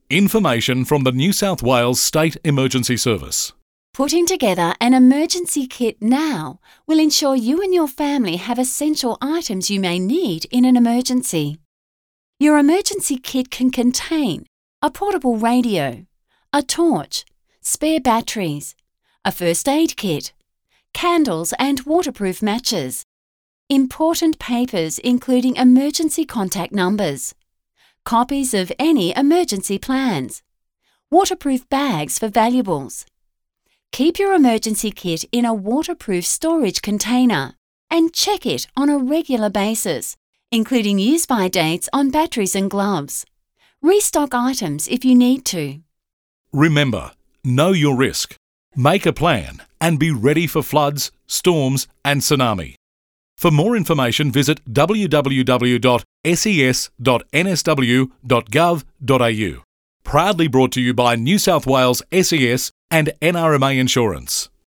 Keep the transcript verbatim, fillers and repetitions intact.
Information from the New South Wales State Emergency Service. Putting together an emergency kit now will ensure you and your family have essential items you may need in an emergency. Your emergency kit can contain a portable radio, a torch, spare batteries, a first aid kit, candles and waterproof matches, important papers including emergency contact numbers, copies of any emergency plans, waterproof bags for valuables. Keep your emergency kit in a waterproof storage container and check it on a regular basis, including use-by dates on batteries and gloves. Restock items if you need to. Remember, know your risk, make a plan and be ready for floods, storms and tsunami. For more information, visit w w w dot s e s dot n s w dot gov dot a u. Proudly brought to you by New South Wales S E S and N R M A Insurance.